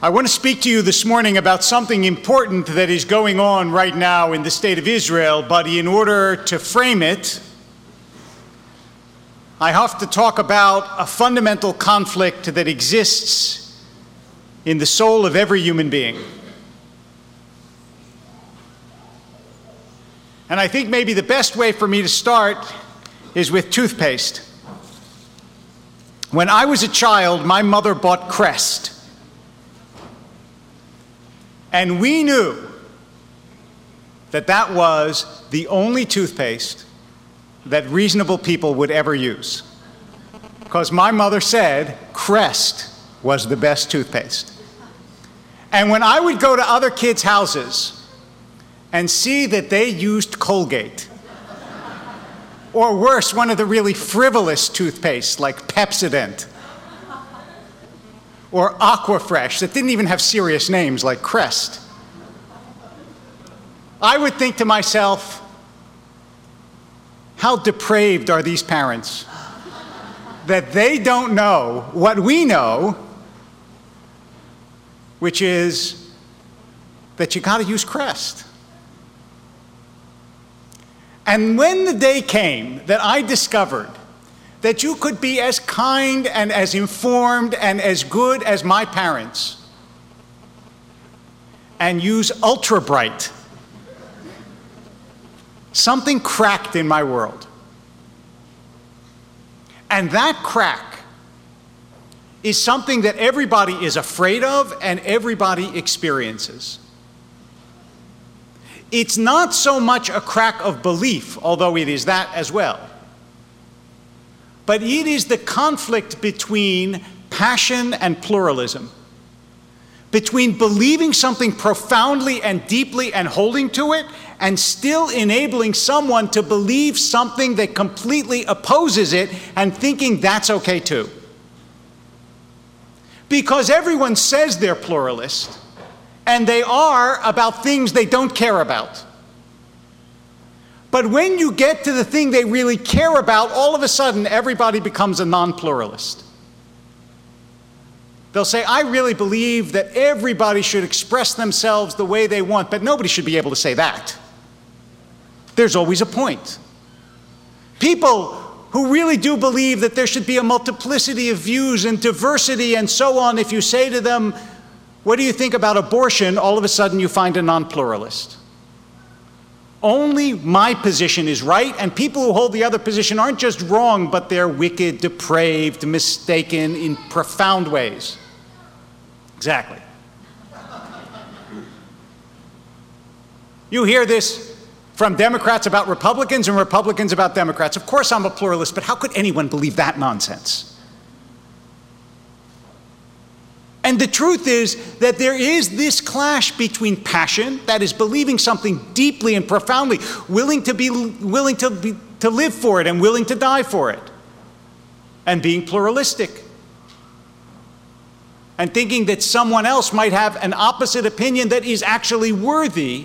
I want to speak to you this morning about something important that is going on right now in the state of Israel, but in order to frame it, I have to talk about a fundamental conflict that exists in the soul of every human being. And I think maybe the best way for me to start is with toothpaste. When I was a child, my mother bought Crest. And we knew that that was the only toothpaste that reasonable people would ever use. Because my mother said Crest was the best toothpaste. And when I would go to other kids' houses and see that they used Colgate, or worse, one of the really frivolous toothpastes like Pepsodent, or Aquafresh, that didn't even have serious names like Crest, I would think to myself, how depraved are these parents that they don't know what we know, which is that you got to use Crest. And when the day came that I discovered that you could be as kind and as informed and as good as my parents and use Ultra Bright, something cracked in my world. And that crack is something that everybody is afraid of and everybody experiences. It's not so much a crack of belief, although it is that as well. But it is the conflict between passion and pluralism, between believing something profoundly and deeply and holding to it, and still enabling someone to believe something that completely opposes it and thinking that's okay too. Because everyone says they're pluralist, and they are about things they don't care about. But when you get to the thing they really care about, all of a sudden everybody becomes a non-pluralist. They'll say, I really believe that everybody should express themselves the way they want, but nobody should be able to say that. There's always a point. People who really do believe that there should be a multiplicity of views and diversity and so on, if you say to them, what do you think about abortion? All of a sudden you find a non-pluralist. Only my position is right, and people who hold the other position aren't just wrong, but they're wicked, depraved, mistaken in profound ways. Exactly. You hear this from Democrats about Republicans and Republicans about Democrats. Of course I'm a pluralist, but how could anyone believe that nonsense? And the truth is that there is this clash between passion, that is believing something deeply and profoundly, willing to live for it and willing to die for it, and being pluralistic, and thinking that someone else might have an opposite opinion that is actually worthy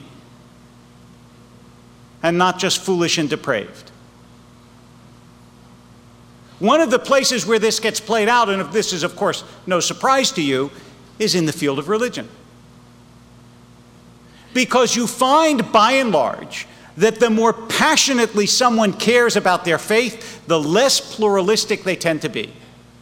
and not just foolish and depraved. One of the places where this gets played out, and if this is, of course, no surprise to you, is in the field of religion. Because you find, by and large, that the more passionately someone cares about their faith, the less pluralistic they tend to be.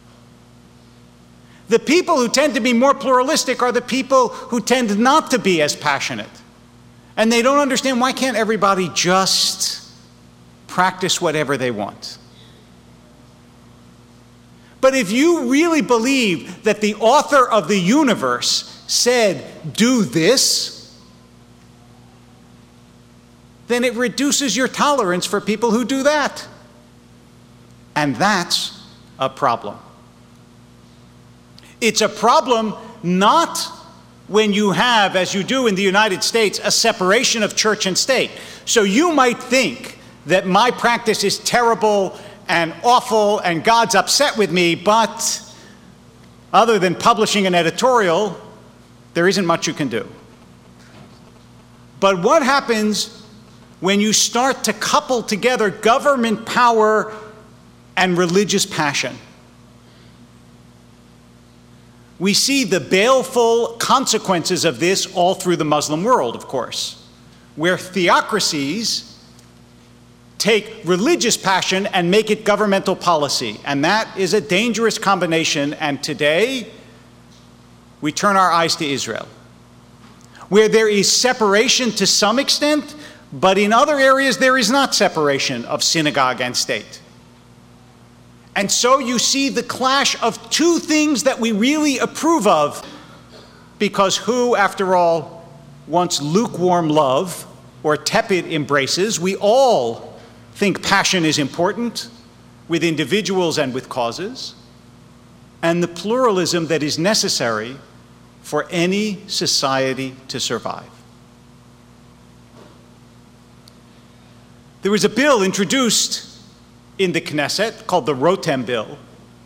The people who tend to be more pluralistic are the people who tend not to be as passionate. And they don't understand, why can't everybody just practice whatever they want? But if you really believe that the author of the universe said, do this, then it reduces your tolerance for people who do that. And that's a problem. It's a problem not when you have, as you do in the United States, a separation of church and state. So you might think that my practice is terrible and awful and God's upset with me, but other than publishing an editorial, there isn't much you can do. But what happens when you start to couple together government power and religious passion? We see the baleful consequences of this all through the Muslim world, of course, where theocracies take religious passion and make it governmental policy. And that is a dangerous combination. And today, we turn our eyes to Israel, where there is separation to some extent, but in other areas there is not separation of synagogue and state. And so you see the clash of two things that we really approve of, because who, after all, wants lukewarm love or tepid embraces? We all think passion is important with individuals and with causes, and the pluralism that is necessary for any society to survive. There was a bill introduced in the Knesset called the Rotem Bill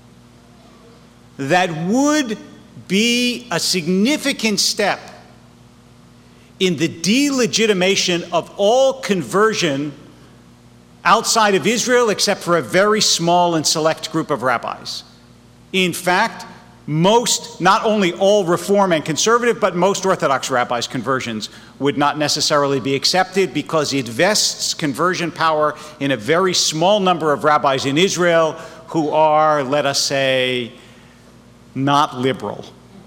that would be a significant step in the delegitimation of all conversion outside of Israel except for a very small and select group of rabbis. In fact, most, not only all Reform and conservative, but most Orthodox rabbis' conversions would not necessarily be accepted because it vests conversion power in a very small number of rabbis in Israel who are, let us say, not liberal.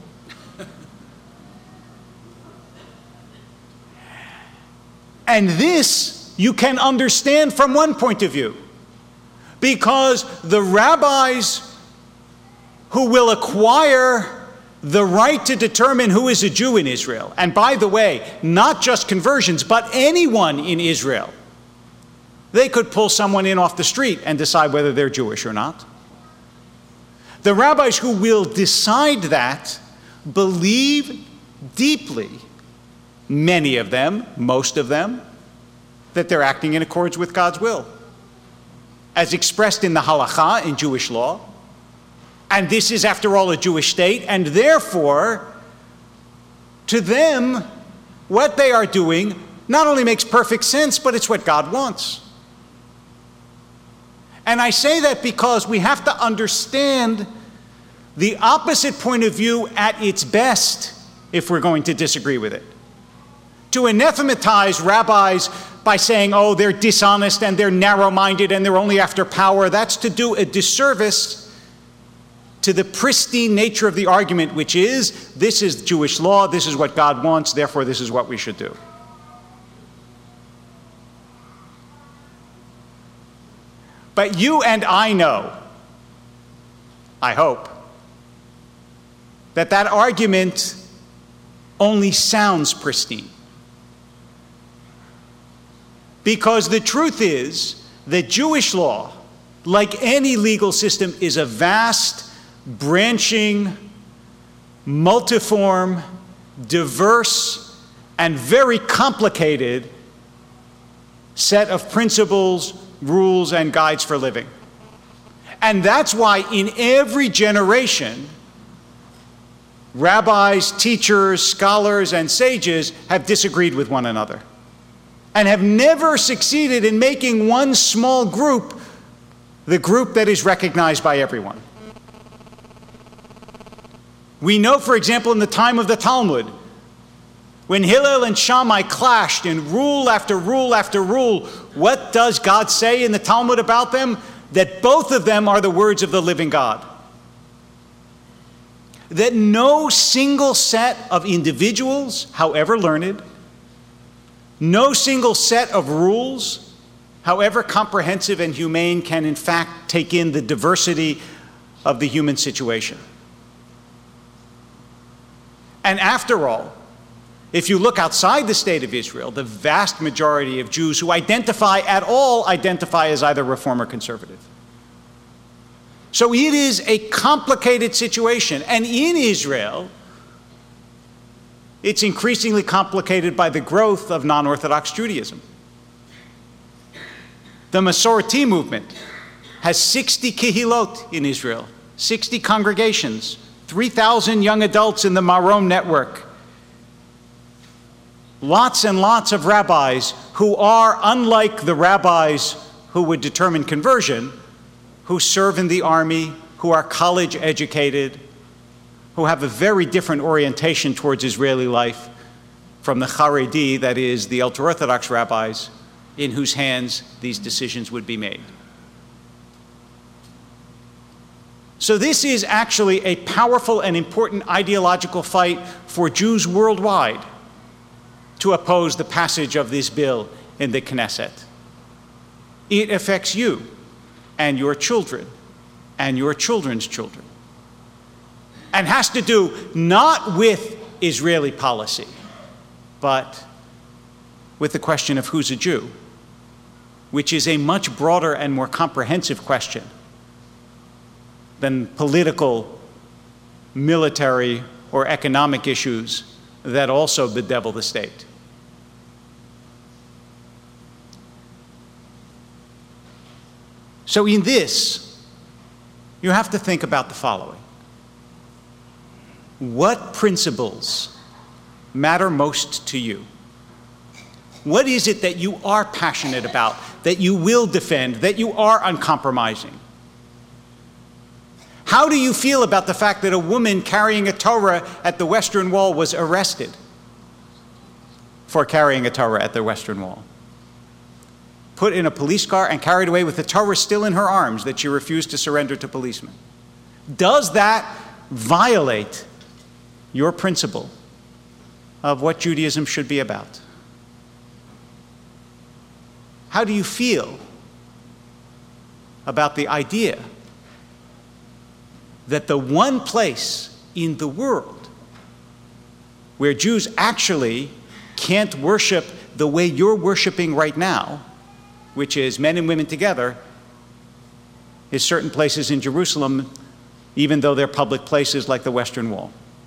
And this you can understand from one point of view, because the rabbis who will acquire the right to determine who is a Jew in Israel, and by the way, not just conversions, but anyone in Israel, they could pull someone in off the street and decide whether they're Jewish or not. The rabbis who will decide that believe deeply, many of them, most of them, that they're acting in accordance with God's will, as expressed in the halakha, in Jewish law. And this is, after all, a Jewish state, and therefore, to them, what they are doing not only makes perfect sense, but it's what God wants. And I say that because we have to understand the opposite point of view at its best if we're going to disagree with it. To anathematize rabbis by saying, oh, they're dishonest and they're narrow-minded and they're only after power, that's to do a disservice to the pristine nature of the argument, which is, this is Jewish law, this is what God wants, therefore this is what we should do. But you and I know, I hope, that that argument only sounds pristine. Because the truth is that Jewish law, like any legal system, is a vast, branching, multiform, diverse, and very complicated set of principles, rules, and guides for living. And that's why in every generation, rabbis, teachers, scholars, and sages have disagreed with one another and have never succeeded in making one small group the group that is recognized by everyone. We know, for example, in the time of the Talmud, when Hillel and Shammai clashed in rule after rule after rule, what does God say in the Talmud about them? That both of them are the words of the living God. That no single set of individuals, however learned, no single set of rules, however comprehensive and humane, can in fact take in the diversity of the human situation. And after all, if you look outside the state of Israel, the vast majority of Jews who identify at all identify as either Reform or conservative. So it is a complicated situation. And in Israel, it's increasingly complicated by the growth of non-Orthodox Judaism. The Masorti movement has 60 kehilot in Israel, 60 congregations, 3,000 young adults in the Marom network. Lots and lots of rabbis who are, unlike the rabbis who would determine conversion, who serve in the army, who are college educated, who have a very different orientation towards Israeli life from the Haredi, that is, the ultra-Orthodox rabbis, in whose hands these decisions would be made. So this is actually a powerful and important ideological fight for Jews worldwide to oppose the passage of this bill in the Knesset. It affects you and your children and your children's children, and has to do not with Israeli policy, but with the question of who's a Jew, which is a much broader and more comprehensive question than political, military, or economic issues that also bedevil the state. So in this, you have to think about the following. What principles matter most to you? What is it that you are passionate about, that you will defend, that you are uncompromising? How do you feel about the fact that a woman carrying a Torah at the Western Wall was arrested for carrying a Torah at the Western Wall? Put in a police car and carried away with the Torah still in her arms that she refused to surrender to policemen. Does that violate your principle of what Judaism should be about? How do you feel about the idea that the one place in the world where Jews actually can't worship the way you're worshiping right now, which is men and women together, is certain places in Jerusalem, even though they're public places like the Western Wall?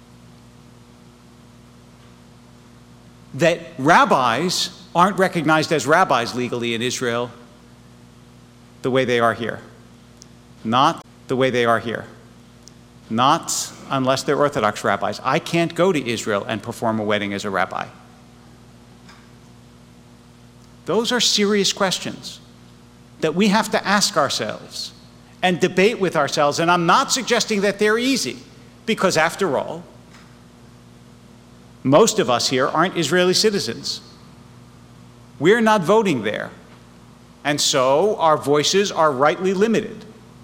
That rabbis aren't recognized as rabbis legally in Israel the way they are here. Not the way they are here. Not unless they're Orthodox rabbis. I can't go to Israel and perform a wedding as a rabbi. Those are serious questions that we have to ask ourselves and debate with ourselves. And I'm not suggesting that they're easy, because after all, most of us here aren't Israeli citizens. We're not voting there. And so our voices are rightly limited.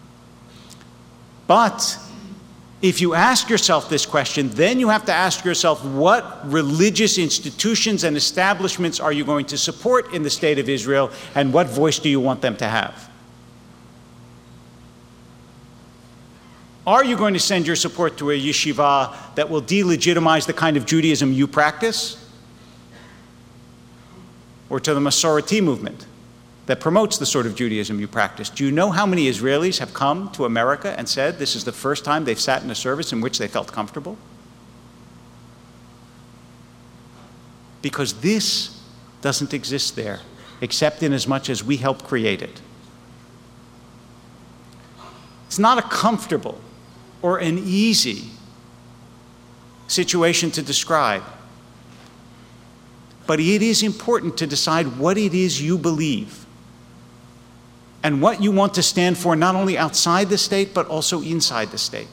But if you ask yourself this question, then you have to ask yourself, what religious institutions and establishments are you going to support in the state of Israel, and what voice do you want them to have? Are you going to send your support to a yeshiva that will delegitimize the kind of Judaism you practice? Or to the Masoreti movement that promotes the sort of Judaism you practice? Do you know how many Israelis have come to America and said this is the first time they've sat in a service in which they felt comfortable? Because this doesn't exist there, except in as much as we help create it. It's not a comfortable or an easy situation to describe. But it is important to decide what it is you believe and what you want to stand for, not only outside the state, but also inside the state.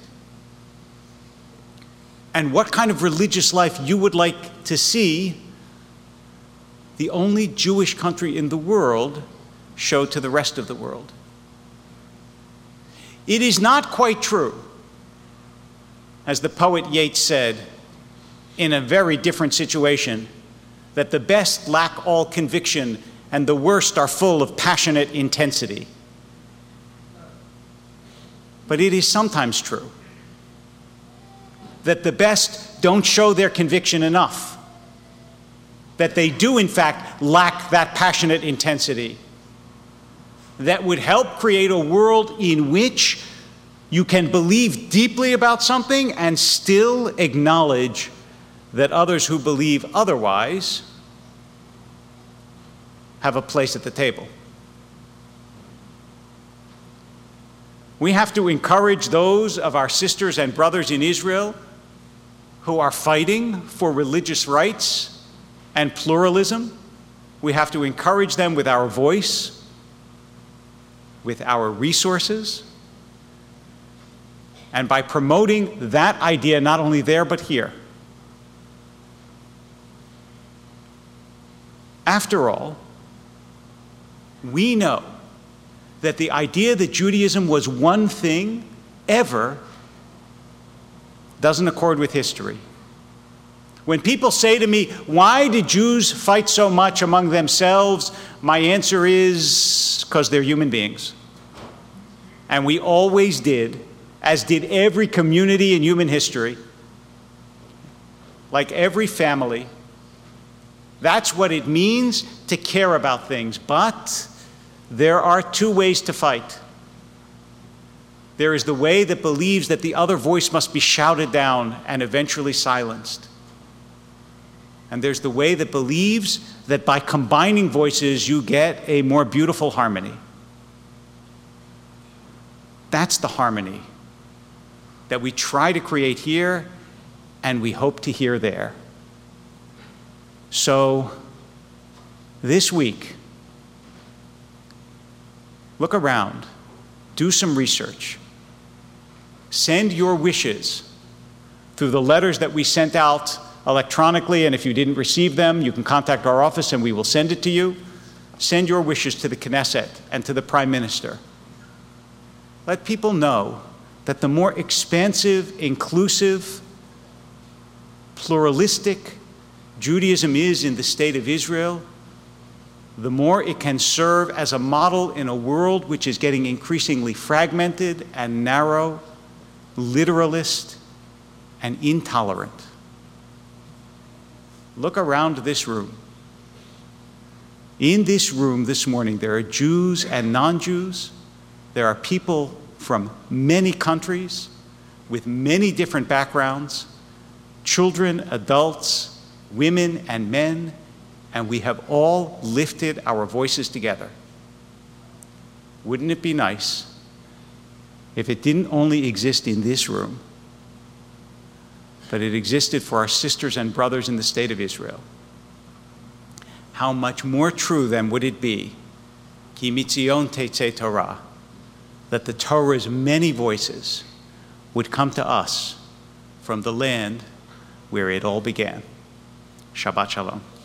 And what kind of religious life you would like to see the only Jewish country in the world show to the rest of the world. It is not quite true, as the poet Yeats said, in a very different situation, that the best lack all conviction and the worst are full of passionate intensity. But it is sometimes true that the best don't show their conviction enough, that they do in fact lack that passionate intensity that would help create a world in which you can believe deeply about something and still acknowledge that others who believe otherwise have a place at the table. We have to encourage those of our sisters and brothers in Israel who are fighting for religious rights and pluralism. We have to encourage them with our voice, with our resources, and by promoting that idea not only there but here. After all, we know that the idea that Judaism was one thing ever doesn't accord with history. When people say to me, why did Jews fight so much among themselves? My answer is, because they're human beings. And we always did, as did every community in human history, like every family. That's what it means to care about things. But there are two ways to fight. There is the way that believes that the other voice must be shouted down and eventually silenced. And there's the way that believes that by combining voices, you get a more beautiful harmony. That's the harmony that we try to create here and we hope to hear there. So, this week, look around, do some research, send your wishes through the letters that we sent out electronically, and if you didn't receive them, you can contact our office and we will send it to you. Send your wishes to the Knesset and to the Prime Minister. Let people know that the more expansive, inclusive, pluralistic Judaism is in the State of Israel, the more it can serve as a model in a world which is getting increasingly fragmented and narrow, literalist, and intolerant. Look around this room. In this room this morning, there are Jews and non-Jews. There are people from many countries with many different backgrounds, children, adults, women, and men, and we have all lifted our voices together. Wouldn't it be nice if it didn't only exist in this room, but it existed for our sisters and brothers in the State of Israel? How much more true then would it be, Ki mitzion tetzeh Torah, that the Torah's many voices would come to us from the land where it all began. Shabbat Shalom.